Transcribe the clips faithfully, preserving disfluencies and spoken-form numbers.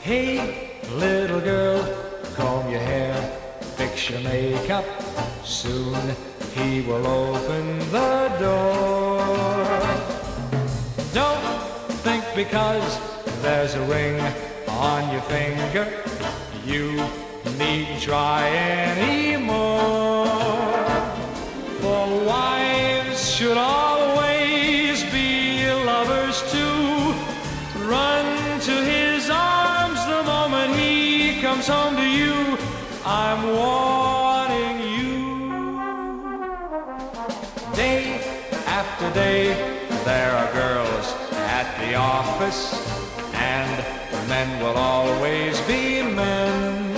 Hey, little girl, comb your hair, fix your makeup. Soon he will open the door. Don't think because there's a ring on your finger you needn't try anymore. For wives should always be lovers too. Run to his arms the moment he comes home to you. I'm warning you. Day after day there are girls at the office, and men will always be men.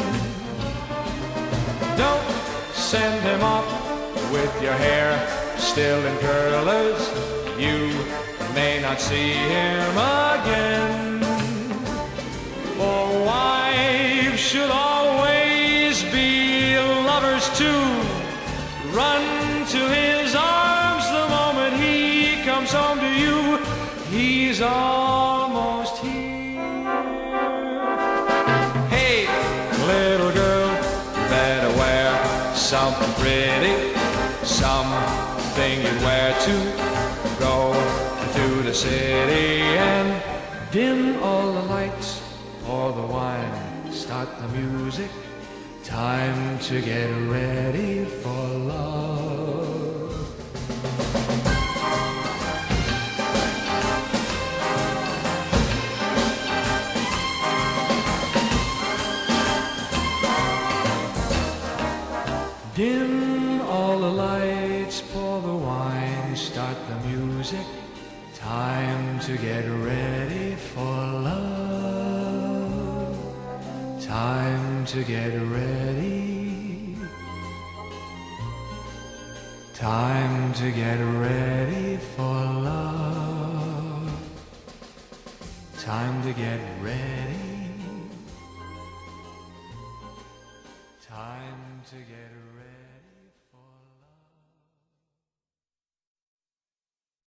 Don't send him off with your hair still in curlers. You may not see him again. For wives should always be lovers too. Run to his arms the moment he comes home to you. He's almost here. Hey, little girl, better wear something pretty, something you'd wear to go to the city. And dim all the lights, pour the wine, start the music. Time to get ready for love. Dim all the lights, pour the wine, start the music. Time to get ready for love. Time to get ready. Time to get ready for love. Time to get ready. Time to get ready.